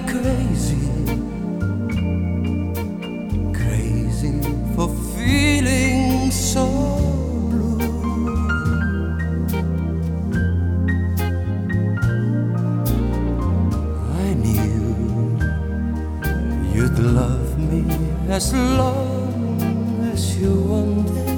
crazy, crazy for feeling so blue. I knew you'd love me as long as you wanted.